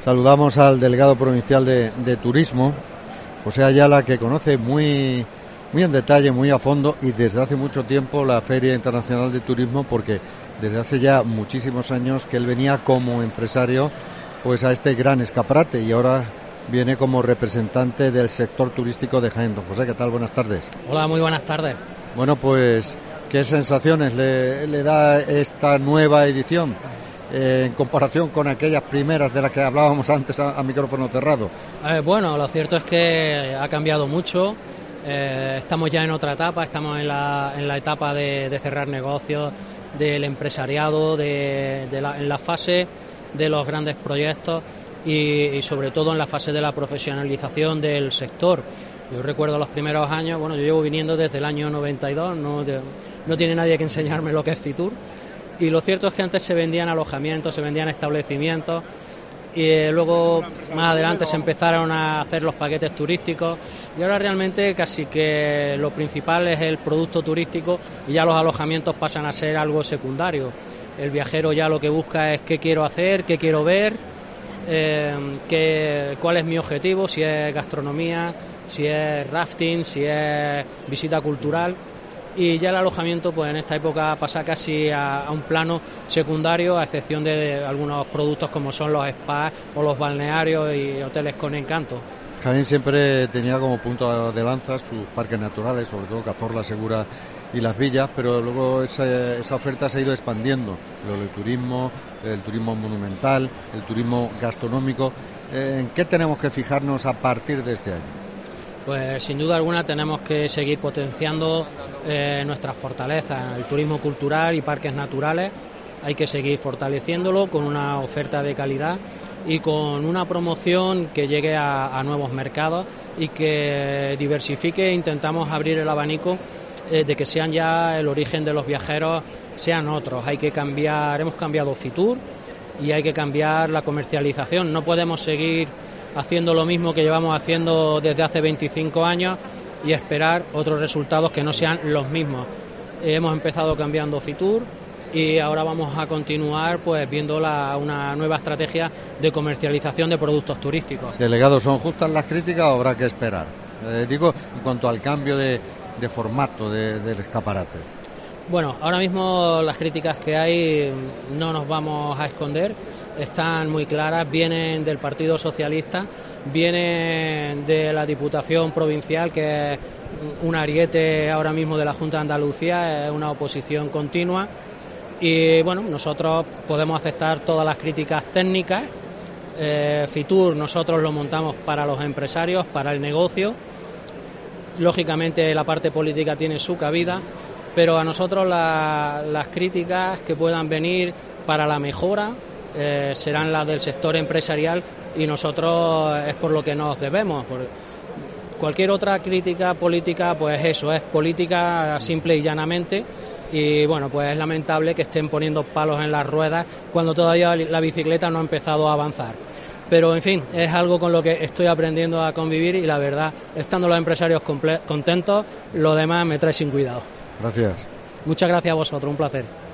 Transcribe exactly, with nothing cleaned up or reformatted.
Saludamos al delegado provincial de, de Turismo, José Ayala, que conoce muy, muy en detalle, muy a fondo y desde hace mucho tiempo la Feria Internacional de Turismo, porque desde hace ya muchísimos años que él venía como empresario pues a este gran escaparate y ahora viene como representante del sector turístico de Jaén. Don José, ¿qué tal? Buenas tardes. Hola, muy buenas tardes. Bueno, pues, ¿qué sensaciones le, le da esta nueva edición eh, en comparación con aquellas primeras de las que hablábamos antes a, a micrófono cerrado? Eh, bueno, lo cierto es que ha cambiado mucho. Eh, estamos ya en otra etapa, estamos en la, en la etapa de, de cerrar negocios, del empresariado, de, de la, en la fase de los grandes proyectos y, y sobre todo en la fase de la profesionalización del sector. Yo recuerdo los primeros años, bueno, yo llevo viniendo desde el año noventa y dos, no, de, no tiene nadie que enseñarme lo que es Fitur, y lo cierto es que antes se vendían alojamientos, se vendían establecimientos, y eh, luego más adelante se empezaron a hacer los paquetes turísticos, y ahora realmente casi que lo principal es el producto turístico y ya los alojamientos pasan a ser algo secundario. El viajero ya lo que busca es qué quiero hacer, qué quiero ver, eh, qué, cuál es mi objetivo, si es gastronomía, si es rafting, si es visita cultural, y ya el alojamiento pues en esta época pasa casi a, a un plano secundario, a excepción de, de algunos productos como son los spas o los balnearios y hoteles con encanto. Jaén siempre tenía como punto de lanza sus parques naturales, sobre todo Cazorla, Segura y Las Villas, pero luego esa, esa oferta se ha ido expandiendo, lo del turismo, el turismo monumental, el turismo gastronómico. ¿En qué tenemos que fijarnos a partir de este año? Pues sin duda alguna tenemos que seguir potenciando eh, nuestras fortalezas, el turismo cultural y parques naturales. Hay que seguir fortaleciéndolo con una oferta de calidad y con una promoción que llegue a, a nuevos mercados y que diversifique. Intentamos abrir el abanico eh, de que sean ya el origen de los viajeros, sean otros. Hay que cambiar, hemos cambiado Fitur y hay que cambiar la comercialización. No podemos seguir haciendo lo mismo que llevamos haciendo desde hace veinticinco años y esperar otros resultados que no sean los mismos. Eh, hemos empezado cambiando Fitur y ahora vamos a continuar pues viendo la, una nueva estrategia de comercialización de productos turísticos. Delegado, ¿son justas las críticas o habrá que esperar? Eh, digo, en cuanto al cambio de, de formato de, del escaparate. Bueno, ahora mismo las críticas que hay no nos vamos a esconder, están muy claras, vienen del Partido Socialista, vienen de la Diputación Provincial, que es un ariete ahora mismo de la Junta de Andalucía, es una oposición continua, y bueno, nosotros podemos aceptar todas las críticas técnicas. eh, Fitur nosotros lo montamos para los empresarios, para el negocio, lógicamente la parte política tiene su cabida, pero a nosotros la, las críticas que puedan venir para la mejora eh, serán las del sector empresarial y nosotros es por lo que nos debemos. Por cualquier otra crítica política, pues eso, es política simple y llanamente, y bueno, pues es lamentable que estén poniendo palos en las ruedas cuando todavía la bicicleta no ha empezado a avanzar. Pero, en fin, es algo con lo que estoy aprendiendo a convivir y la verdad, estando los empresarios contentos, lo demás me trae sin cuidado. Gracias. Muchas gracias a vosotros, un placer.